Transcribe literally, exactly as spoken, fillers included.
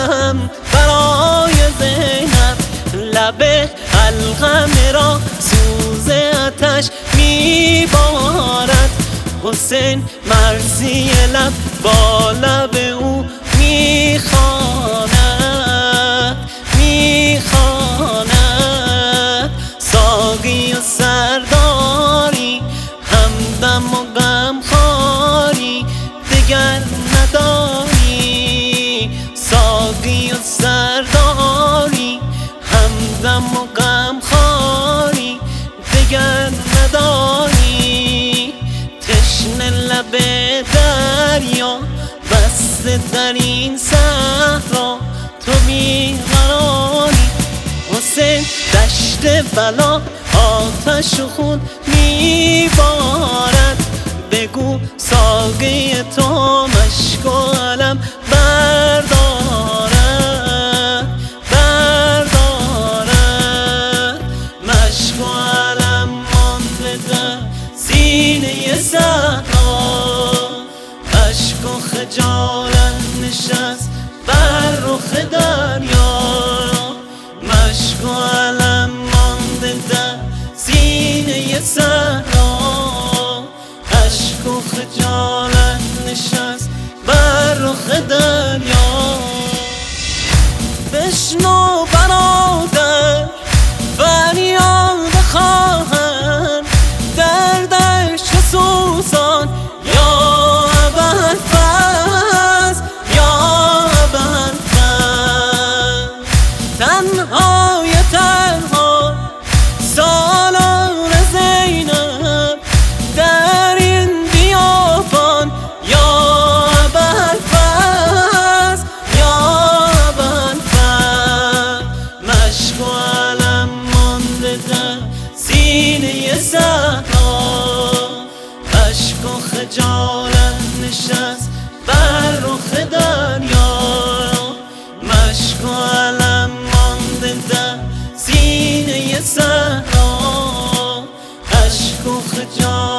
کردم برای زینب، لب القمه را سوز آتش میبارد. حسین مرثی لب با لب او میخواند میخواند. ساقی و سرداری، همدم و غمخواری دگر نداری. ساقی و سرداری، همدم و غمخواری دگر نداری. تشنه لب دریا بسته در این صحرا، تو بیقراری. حسین دشت بلا آتش و خون میبارد. بگو ساقی تو مشک و علم بردارد بردارد. مشک و علم مانده در سینه صحرا، اشک و خجالت نشست بر رخ دریا. مشک و علم مانده در سینه صحرا، اشک و خجالت نشست بر رخ دریا. بشنو برادر فریاد خواهر، در دشت سوزان یا ابوالفضل یا ابوالفضل. تنهای تنها سالار زینب در این بیابان، یا ابوالفضل یا ابوالفضل. مشک و علم مانده در سینه صحرا، اشک و خجالت نشست بر رخ دریا. مشک و علم مانده در سینه صحرا، اشک و خجالت